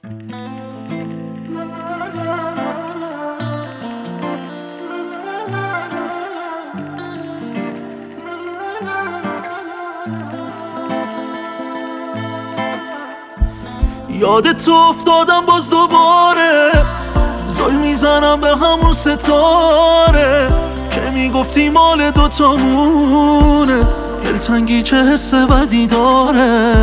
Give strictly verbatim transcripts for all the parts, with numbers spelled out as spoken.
یادت افتادم باز دوباره، زل میزنم به همون ستاره که میگفتی مال دوتامونه. دلتنگی چه حس بدی داره،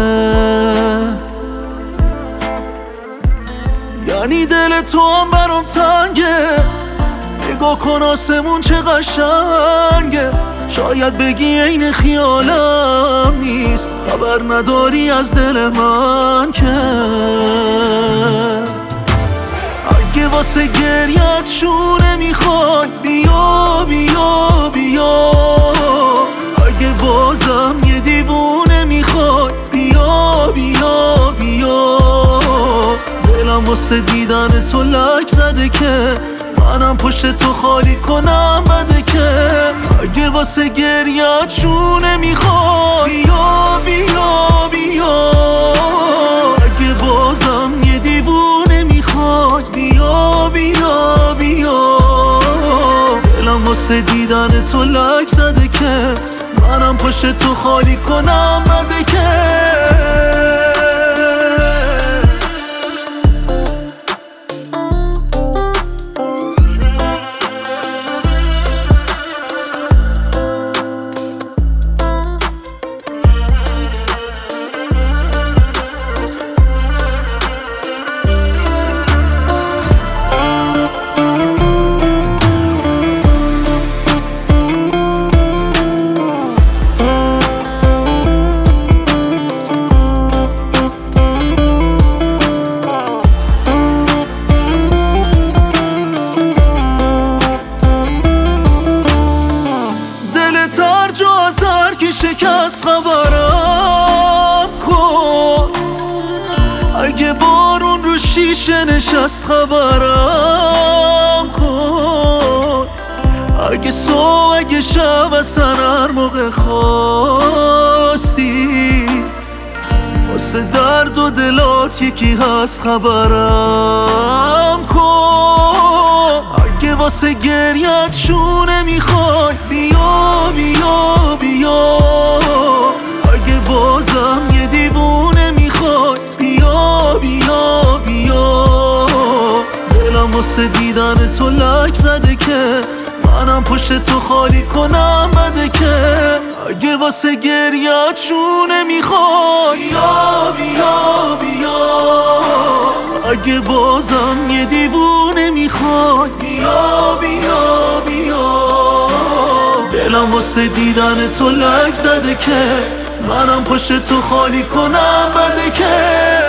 یعنی دل تو هم برام تنگه. نگاه کن آسمون چه قشنگه، شاید بگی عین خیالم نیست، خبر نداری از دل من که. اگه واسه گریت شونه میخوای بیا بیا بیا، اگه بازم یه دیوونه میخوای بیا بیا بیا. دلم واسه دیدن تو لک زده که منم پشت تو خالی کنم بده که. اگه واسه گریت شونه میخوای بیا بیا بیا، اگه بازم یه دیوونه میخوای بیا بیا بیا. دلم واسه دیدن تو لک زده که منم پشت تو خالی کنم بده که. شکست خبرم کن، اگه بارون رو شیشه نشست خبرم کن. اگه صبح اگه شب اصلا هر موقع خواستی واسه درد و دلات یکی هست خبرم کن. اگه واسه گریت شونه میخوای بیا بیا بیا، اگه بازم یه دیوونه میخوای بیا بیا بیا. دلم واسه دیدن تو لک زده که منم پشت تو خالی کنم بده که. اگه واسه گریت شونه میخوای بیا بیا بیا، اگه بازم یه دیوونه میخوای بیا بیا بیا. دلم واسه دیدن تو لک زده که منم پشت تو خالی کنم بده که.